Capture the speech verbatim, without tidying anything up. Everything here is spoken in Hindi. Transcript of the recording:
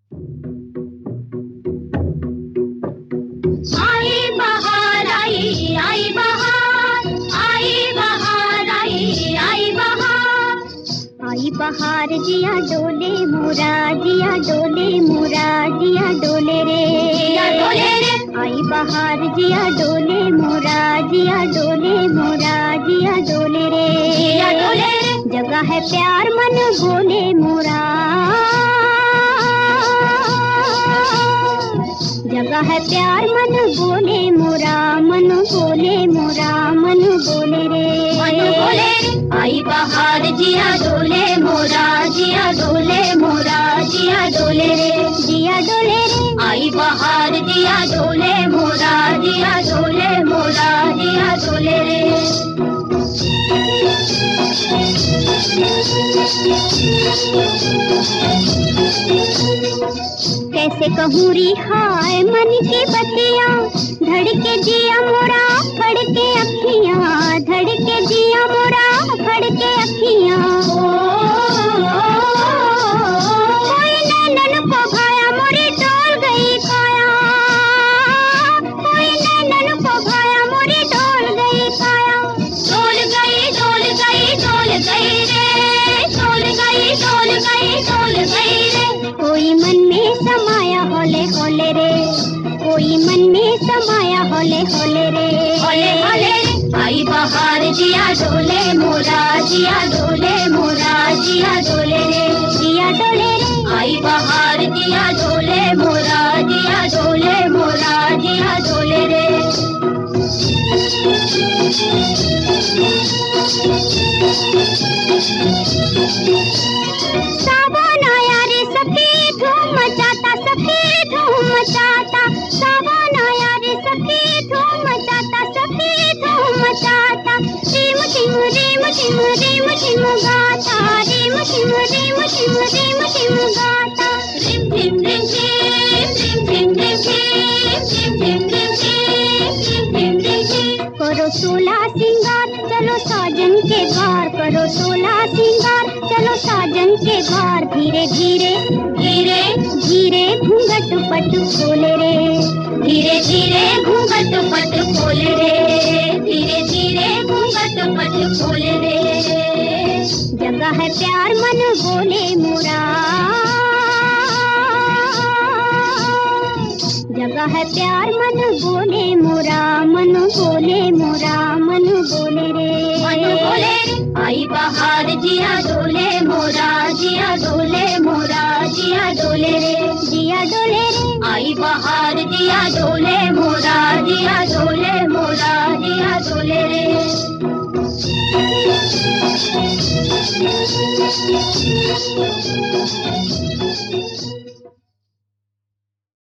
आई बहार आई आई बहार, आई बहार आई आई बहार। आई बहार जिया डोले मोरा, जिया डोले मोरा, जिया डोले रे, जिया डोले रे। आई बहार जिया डोले मोरा, जिया डोले मोरा, जिया डोले रे, जिया डोले रे। जगह है प्यार मन बोले मोरा, जगह है प्यार मन बोले मोरा, मन बोले मोरा, मन बोले रे, मन बोले रे। आई बहार जिया डोले मोरा, जिया डोले मोरा, जिया डोले रे, जिया डोले रे। आई बहार जिया डोले मोरा, जिया डोले मोरा, जिया डोले रे। कैसे कहूँ री हाय मन की बतिया, धड़के जिया मोरा फड़के अखियाँ, धड़के जिया मोरा फड़के अखियाँ। कोई नैनन को भाया मोरी डोल गई काया, कोई नैनन को भाया मोरी डोल गई काया। डोल गई डोल गई डोल गई रे, डोल गई डोल गई डोल गई रे। कोई मन में समाया होले होले रे, कोई मन में समाया होले होले रे, होले होले रे। आई बहार जिया डोले मोरा, जिया डोले मोरा, जिया डोले रे, जिया डोले रे। आई बहार जिया डोले मोरा, जिया डोले मोरा, जिया डोले रे। सावन आया रे सखी धूम मचाता, सखी धूम मचाता, सावन आया रे सखी धूम मचाता, सखी धूम मचाता। रिम झिम रिम झिम रिम झिम गाता, रिम झिम रिम झिम रिम झिम गाता। रिम झिम रिम झिम रिम झिम रिम झिम रिम झिम रिम झिम रिम झिम रिम झिम। करो सोला सिंगार चलो साजन के घर, करो सोला सिंगार चलो साजन के घर। धीरे धीरे धीरे धीरे घूंघट पट खोले रे, धीरे धीरे घूंघट पट खोले रे, धीरे धीरे घूंघट पट खोले रे। जगह है प्यार मन बोले मोरा, जगह है प्यार मन बोले मोरा, मन बोले मोरा, मन बोले रे, मन बोले रे। आई बहार जिया डोले मोरा, जिया डोले मोरा, जिया डोले रे, जिया डोले रे। आई बहार जिया डोले मोरा, जिया डोले मोरा, जिया डोले रे। Thank you.